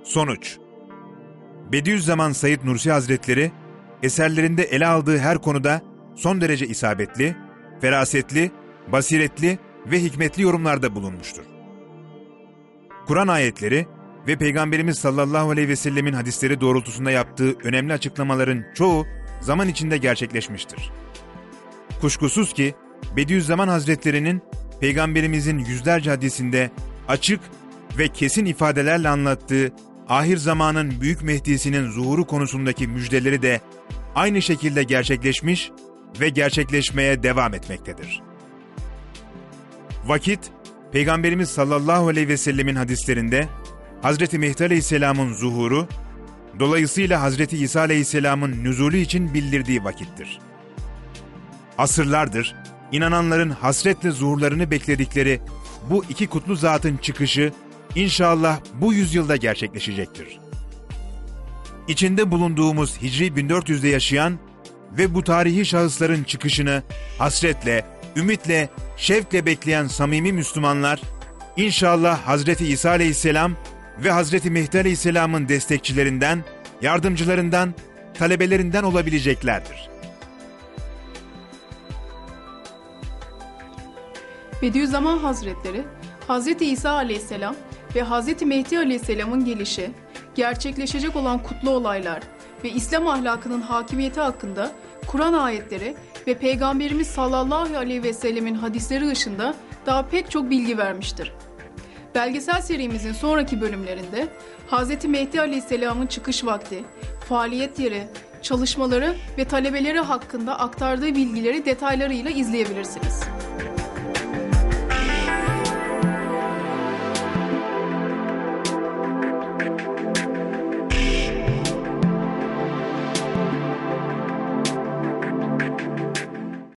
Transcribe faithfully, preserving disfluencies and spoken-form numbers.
Sonuç: Bediüzzaman Said Nursi Hazretleri, eserlerinde ele aldığı her konuda son derece isabetli, ferasetli, basiretli ve hikmetli yorumlarda bulunmuştur. Kur'an ayetleri ve Peygamberimiz sallallahu aleyhi ve sellemin hadisleri doğrultusunda yaptığı önemli açıklamaların çoğu zaman içinde gerçekleşmiştir. Kuşkusuz ki Bediüzzaman Hazretleri'nin Peygamberimizin yüzlerce hadisinde açık ve kesin ifadelerle anlattığı ahir zamanın Büyük Mehdi'sinin zuhuru konusundaki müjdeleri de aynı şekilde gerçekleşmiş ve gerçekleşmeye devam etmektedir. Vakit, Peygamberimiz sallallahu aleyhi ve sellemin hadislerinde Hazreti Mehdi aleyhisselamın zuhuru, dolayısıyla Hazreti İsa aleyhisselamın nüzulü için bildirdiği vakittir. Asırlardır inananların hasretle zuhurlarını bekledikleri bu iki kutlu zatın çıkışı İnşallah bu yüzyılda gerçekleşecektir. İçinde bulunduğumuz Hicri bin dört yüzde yaşayan ve bu tarihi şahısların çıkışını hasretle, ümitle, şevkle bekleyen samimi Müslümanlar, İnşallah Hazreti İsa aleyhisselam ve Hazreti Mehdi aleyhisselamın destekçilerinden, yardımcılarından, talebelerinden olabileceklerdir. Bediüzzaman Hazretleri, Hazreti İsa aleyhisselam ve Hazreti Mehdi aleyhisselamın gelişi, gerçekleşecek olan kutlu olaylar ve İslam ahlakının hakimiyeti hakkında Kur'an ayetleri ve Peygamberimiz sallallahu aleyhi ve sellemin hadisleri ışığında daha pek çok bilgi vermiştir. Belgesel serimizin sonraki bölümlerinde Hazreti Mehdi aleyhisselamın çıkış vakti, faaliyet yeri, çalışmaları ve talebeleri hakkında aktardığı bilgileri detaylarıyla izleyebilirsiniz.